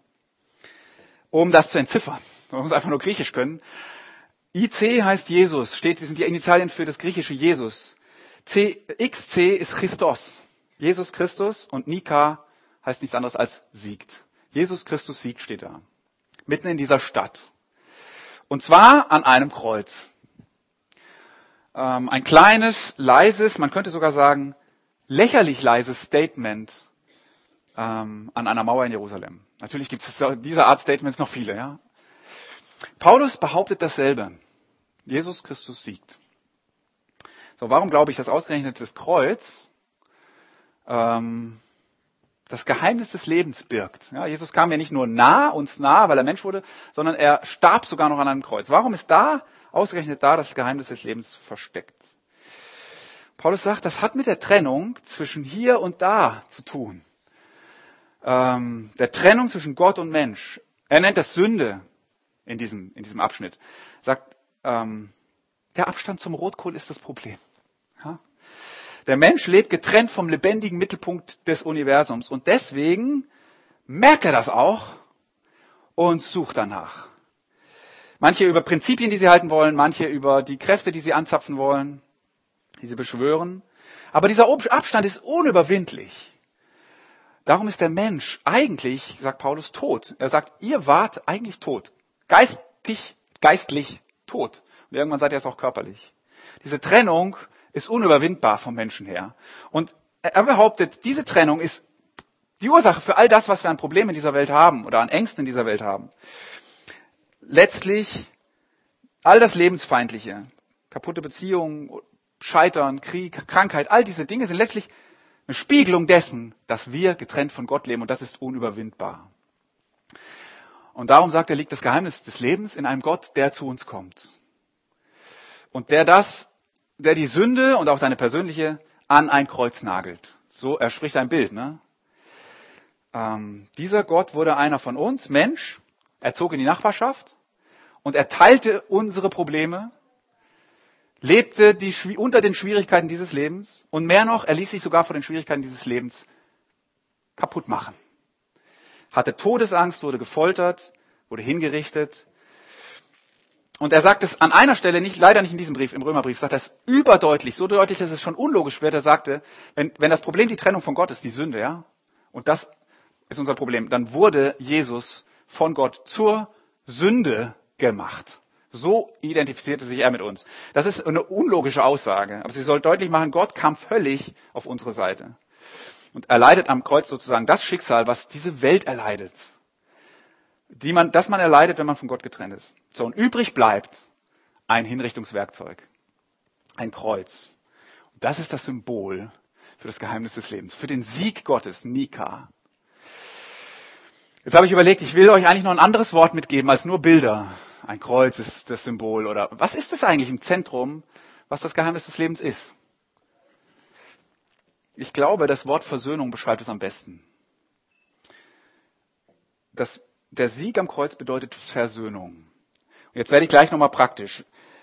Um das zu entziffern. Man muss einfach nur Griechisch können. I C heißt Jesus, steht, das sind die Initialien für das griechische Jesus. C, X C ist Christos. Jesus Christus und Nika heißt nichts anderes als siegt. Jesus Christus siegt steht da. Mitten in dieser Stadt. Und zwar an einem Kreuz. Ähm, ein kleines, leises, man könnte sogar sagen, lächerlich leises Statement ähm, an einer Mauer in Jerusalem. Natürlich gibt es diese Art Statements noch viele. Ja? Paulus behauptet dasselbe. Jesus Christus siegt. So, warum glaube ich, dass ausgerechnet das Kreuz ähm, das Geheimnis des Lebens birgt? Ja, Jesus kam ja nicht nur nah, uns nah, weil er Mensch wurde, sondern er starb sogar noch an einem Kreuz. Warum ist da ausgerechnet da das Geheimnis des Lebens versteckt? Paulus sagt, das hat mit der Trennung zwischen hier und da zu tun. Ähm, der Trennung zwischen Gott und Mensch. Er nennt das Sünde in diesem, in diesem Abschnitt. Sagt, ähm, der Abstand zum Rotkohl ist das Problem. Ja? Der Mensch lebt getrennt vom lebendigen Mittelpunkt des Universums und deswegen merkt er das auch und sucht danach. Manche über Prinzipien, die sie halten wollen, manche über die Kräfte, die sie anzapfen wollen, die sie beschwören. Aber dieser Abstand ist unüberwindlich. Darum ist der Mensch eigentlich, sagt Paulus, tot. Er sagt, ihr wart eigentlich tot. Geistig, geistlich tot. Und irgendwann seid ihr es auch körperlich. Diese Trennung ist unüberwindbar vom Menschen her. Und er behauptet, diese Trennung ist die Ursache für all das, was wir an Problemen in dieser Welt haben oder an Ängsten in dieser Welt haben. Letztlich all das Lebensfeindliche, kaputte Beziehungen, Scheitern, Krieg, Krankheit, all diese Dinge sind letztlich eine Spiegelung dessen, dass wir getrennt von Gott leben und das ist unüberwindbar. Und darum sagt er, liegt das Geheimnis des Lebens in einem Gott, der zu uns kommt. Und der das, der die Sünde und auch deine persönliche an ein Kreuz nagelt. So, er spricht ein Bild, ne? Ähm, dieser Gott wurde einer von uns, Mensch, er zog in die Nachbarschaft und er teilte unsere Probleme, lebte die, unter den Schwierigkeiten dieses Lebens und mehr noch, er ließ sich sogar vor den Schwierigkeiten dieses Lebens kaputt machen. Hatte Todesangst, wurde gefoltert, wurde hingerichtet. Und er sagt es an einer Stelle, nicht, leider nicht in diesem Brief, im Römerbrief, sagt er es überdeutlich, so deutlich, dass es schon unlogisch wird. Er sagte, wenn, wenn das Problem die Trennung von Gott ist, die Sünde, ja, und das ist unser Problem, dann wurde Jesus von Gott zur Sünde gemacht. So identifizierte sich er mit uns. Das ist eine unlogische Aussage, aber sie soll deutlich machen, Gott kam völlig auf unsere Seite. Und er leidet am Kreuz sozusagen das Schicksal, was diese Welt erleidet. die man, das man erleidet, wenn man von Gott getrennt ist. So, und übrig bleibt ein Hinrichtungswerkzeug, ein Kreuz. Und das ist das Symbol für das Geheimnis des Lebens, für den Sieg Gottes, Nika. Jetzt habe ich überlegt, ich will euch eigentlich noch ein anderes Wort mitgeben als nur Bilder. Ein Kreuz ist das Symbol oder was ist es eigentlich im Zentrum, was das Geheimnis des Lebens ist? Ich glaube, das Wort Versöhnung beschreibt es am besten. Das, der Sieg am Kreuz bedeutet Versöhnung. Und jetzt werde ich gleich nochmal praktisch.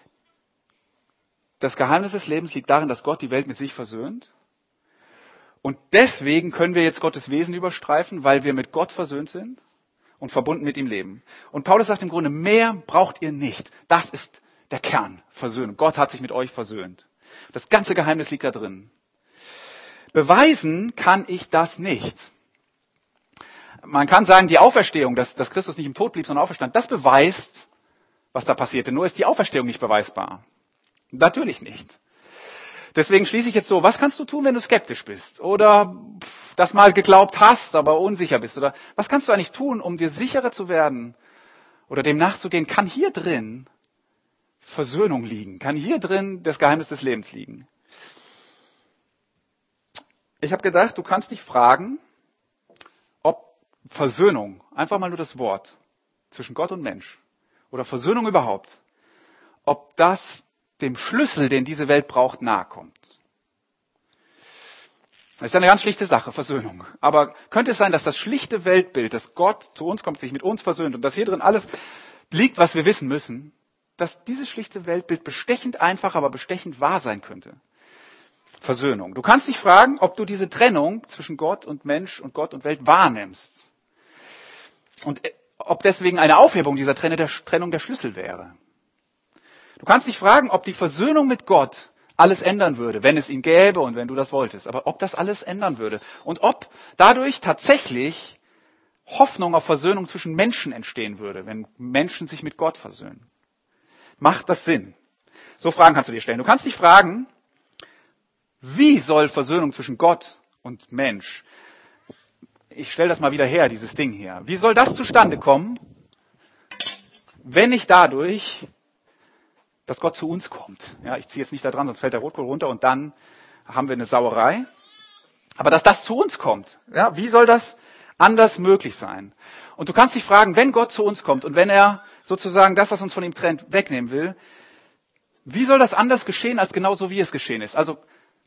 Das Geheimnis des Lebens liegt darin, dass Gott die Welt mit sich versöhnt. Und deswegen können wir jetzt Gottes Wesen überstreifen, weil wir mit Gott versöhnt sind und verbunden mit ihm leben. Und Paulus sagt im Grunde, mehr braucht ihr nicht. Das ist der Kern, Versöhnung. Gott hat sich mit euch versöhnt. Das ganze Geheimnis liegt da drin. Beweisen kann ich das nicht. Man kann sagen, die Auferstehung, dass, dass Christus nicht im Tod blieb, sondern auferstand, das beweist, was da passierte. Nur ist die Auferstehung nicht beweisbar. Natürlich nicht. Deswegen schließe ich jetzt so, was kannst du tun, wenn du skeptisch bist? Oder das mal geglaubt hast, aber unsicher bist? Oder was kannst du eigentlich tun, um dir sicherer zu werden oder dem nachzugehen? Kann hier drin Versöhnung liegen? Kann hier drin das Geheimnis des Lebens liegen? Ich habe gedacht, du kannst dich fragen, ob Versöhnung, einfach mal nur das Wort zwischen Gott und Mensch oder Versöhnung überhaupt, ob das dem Schlüssel, den diese Welt braucht, nahe kommt. Das ist eine ganz schlichte Sache, Versöhnung. Aber könnte es sein, dass das schlichte Weltbild, dass Gott zu uns kommt, sich mit uns versöhnt und dass hier drin alles liegt, was wir wissen müssen, dass dieses schlichte Weltbild bestechend einfach, aber bestechend wahr sein könnte? Versöhnung. Du kannst dich fragen, ob du diese Trennung zwischen Gott und Mensch und Gott und Welt wahrnimmst. Und ob deswegen eine Aufhebung dieser Trennung der Schlüssel wäre. Du kannst dich fragen, ob die Versöhnung mit Gott alles ändern würde, wenn es ihn gäbe und wenn du das wolltest. Aber ob das alles ändern würde. Und ob dadurch tatsächlich Hoffnung auf Versöhnung zwischen Menschen entstehen würde, wenn Menschen sich mit Gott versöhnen. Macht das Sinn? So Fragen kannst du dir stellen. Du kannst dich fragen, wie soll Versöhnung zwischen Gott und Mensch, ich stelle das mal wieder her, dieses Ding hier, wie soll das zustande kommen, wenn nicht dadurch, dass Gott zu uns kommt? Ja, ich ziehe jetzt nicht da dran, sonst fällt der Rotkohl runter und dann haben wir eine Sauerei. Aber dass das zu uns kommt, ja, wie soll das anders möglich sein? Und du kannst dich fragen, wenn Gott zu uns kommt und wenn er sozusagen das, was uns von ihm trennt, wegnehmen will, wie soll das anders geschehen, als genau so, wie es geschehen ist? Also,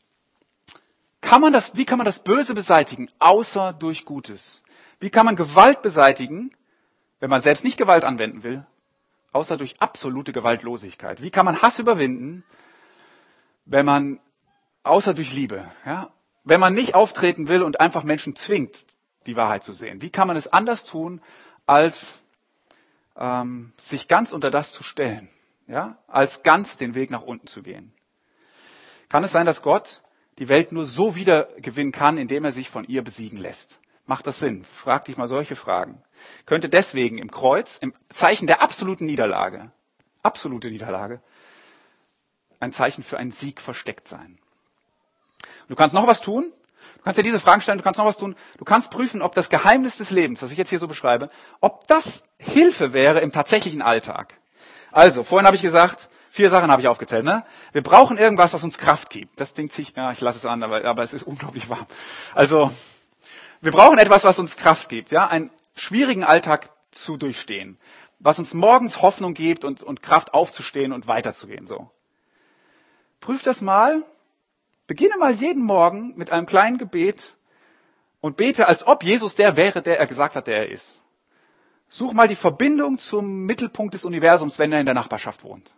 Kann man das, wie kann man das Böse beseitigen, außer durch Gutes? Wie kann man Gewalt beseitigen, wenn man selbst nicht Gewalt anwenden will, außer durch absolute Gewaltlosigkeit? Wie kann man Hass überwinden, wenn man, außer durch Liebe, ja? Wenn man nicht auftreten will und einfach Menschen zwingt, die Wahrheit zu sehen? Wie kann man es anders tun, als ähm, sich ganz unter das zu stellen, ja? Als ganz den Weg nach unten zu gehen? Kann es sein, dass Gott die Welt nur so wiedergewinnen kann, indem er sich von ihr besiegen lässt? Macht das Sinn? Frag dich mal solche Fragen. Könnte deswegen im Kreuz, im Zeichen der absoluten Niederlage, absolute Niederlage, ein Zeichen für einen Sieg versteckt sein? Du kannst noch was tun. Du kannst dir diese Fragen stellen, du kannst noch was tun. Du kannst prüfen, ob das Geheimnis des Lebens, was ich jetzt hier so beschreibe, ob das Hilfe wäre im tatsächlichen Alltag. Also, vorhin habe ich gesagt, vier Sachen habe ich aufgezählt, ne? Wir brauchen irgendwas, was uns Kraft gibt. Das Ding ziehe ich, ja, ich lasse es an, aber, aber es ist unglaublich warm. Also, wir brauchen etwas, was uns Kraft gibt, ja? Einen schwierigen Alltag zu durchstehen. Was uns morgens Hoffnung gibt und, und Kraft aufzustehen und weiterzugehen, so. Prüf das mal. Beginne mal jeden Morgen mit einem kleinen Gebet und bete, als ob Jesus der wäre, der er gesagt hat, der er ist. Such mal die Verbindung zum Mittelpunkt des Universums, wenn er in der Nachbarschaft wohnt.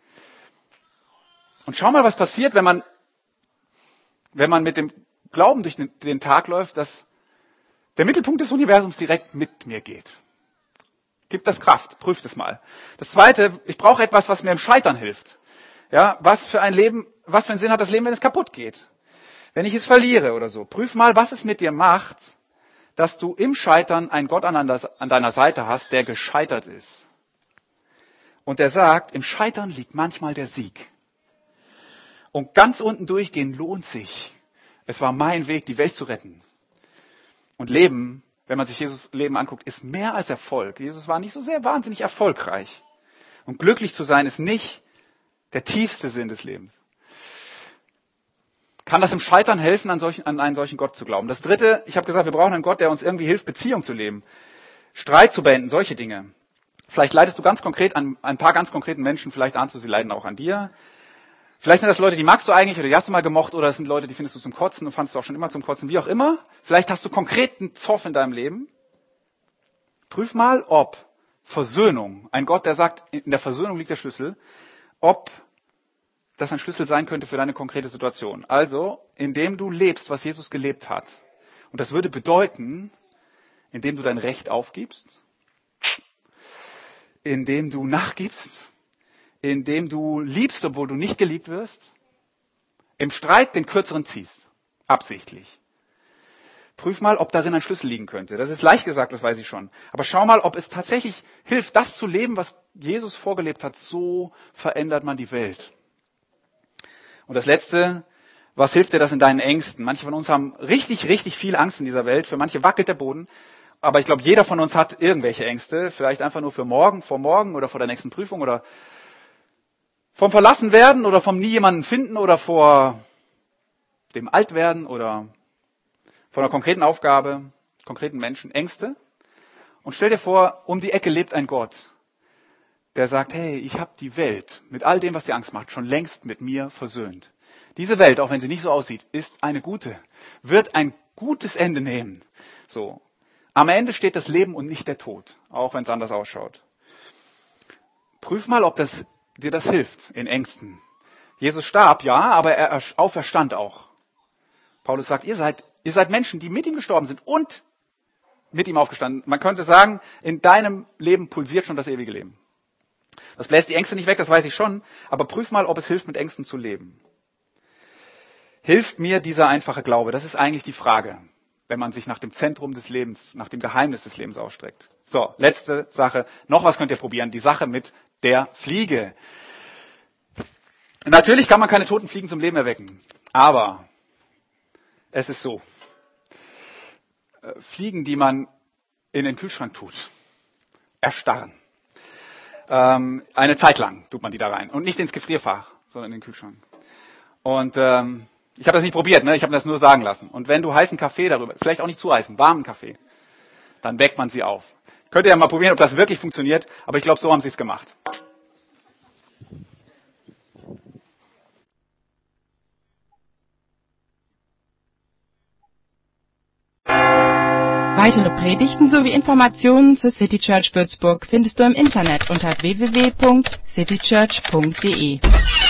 Und schau mal, was passiert, wenn man, wenn man mit dem Glauben durch den, den Tag läuft, dass der Mittelpunkt des Universums direkt mit mir geht. Gib das Kraft, prüf das mal. Das Zweite, ich brauche etwas, was mir im Scheitern hilft. Ja, was für ein Leben, was für einen Sinn hat das Leben, wenn es kaputt geht? Wenn ich es verliere oder so. Prüf mal, was es mit dir macht, dass du im Scheitern einen Gott an deiner Seite hast, der gescheitert ist. Und der sagt, im Scheitern liegt manchmal der Sieg. Und ganz unten durchgehen lohnt sich. Es war mein Weg, die Welt zu retten. Und Leben wenn man sich Jesus Leben anguckt, ist mehr als Erfolg. Jesus war nicht so sehr wahnsinnig erfolgreich. Und glücklich zu sein ist nicht der tiefste Sinn des Lebens. Kann das im Scheitern helfen, an, solchen, an einen solchen Gott zu glauben? Das Dritte, ich habe gesagt, wir brauchen einen Gott, der uns irgendwie hilft, Beziehung zu leben, Streit zu beenden, solche Dinge. Vielleicht leidest du ganz konkret an ein paar ganz konkreten Menschen, vielleicht ahnst du, sie leiden auch an dir. Vielleicht sind das Leute, die magst du eigentlich oder die hast du mal gemocht, oder es sind Leute, die findest du zum Kotzen und fandest du auch schon immer zum Kotzen, wie auch immer. Vielleicht hast du konkreten Zoff in deinem Leben. Prüf mal, ob Versöhnung, ein Gott, der sagt, in der Versöhnung liegt der Schlüssel, ob das ein Schlüssel sein könnte für deine konkrete Situation. Also, indem du lebst, was Jesus gelebt hat. Und das würde bedeuten, indem du dein Recht aufgibst, indem du nachgibst, indem du liebst, obwohl du nicht geliebt wirst, im Streit den Kürzeren ziehst, absichtlich. Prüf mal, ob darin ein Schlüssel liegen könnte. Das ist leicht gesagt, das weiß ich schon. Aber schau mal, ob es tatsächlich hilft, das zu leben, was Jesus vorgelebt hat. So verändert man die Welt. Und das Letzte, was hilft dir das in deinen Ängsten? Manche von uns haben richtig, richtig viel Angst in dieser Welt. Für manche wackelt der Boden. Aber ich glaube, jeder von uns hat irgendwelche Ängste. Vielleicht einfach nur für morgen, vor morgen oder vor der nächsten Prüfung oder vom Verlassenwerden oder vom nie jemanden finden oder vor dem Altwerden oder vor einer konkreten Aufgabe, konkreten Menschen. Ängste. Und stell dir vor, um die Ecke lebt ein Gott, der sagt, hey, ich habe die Welt mit all dem, was dir Angst macht, schon längst mit mir versöhnt. Diese Welt, auch wenn sie nicht so aussieht, ist eine gute, wird ein gutes Ende nehmen. So. Am Ende steht das Leben und nicht der Tod, auch wenn es anders ausschaut. Prüf mal, ob das, dir das hilft in Ängsten. Jesus starb, ja, aber er auferstand auch. Paulus sagt, ihr seid, ihr seid Menschen, die mit ihm gestorben sind und mit ihm aufgestanden. Man könnte sagen, in deinem Leben pulsiert schon das ewige Leben. Das bläst die Ängste nicht weg, das weiß ich schon, aber prüf mal, ob es hilft, mit Ängsten zu leben. Hilft mir dieser einfache Glaube? Das ist eigentlich die Frage, wenn man sich nach dem Zentrum des Lebens, nach dem Geheimnis des Lebens ausstreckt. So, letzte Sache. Noch was könnt ihr probieren. Die Sache mit der Fliege. Natürlich kann man keine toten Fliegen zum Leben erwecken. Aber es ist so. Fliegen, die man in den Kühlschrank tut, erstarren. Ähm, eine Zeit lang tut man die da rein. Und nicht ins Gefrierfach, sondern in den Kühlschrank. Und ähm, ich habe das nicht probiert, ne? Ich habe das nur sagen lassen. Und wenn du heißen Kaffee darüber, vielleicht auch nicht zu heißen, warmen Kaffee, dann weckt man sie auf. Könnt ihr ja mal probieren, ob das wirklich funktioniert, aber ich glaube, so haben sie es gemacht. Weitere Predigten sowie Informationen zur City Church Würzburg findest du im Internet unter w w w punkt city church punkt d e.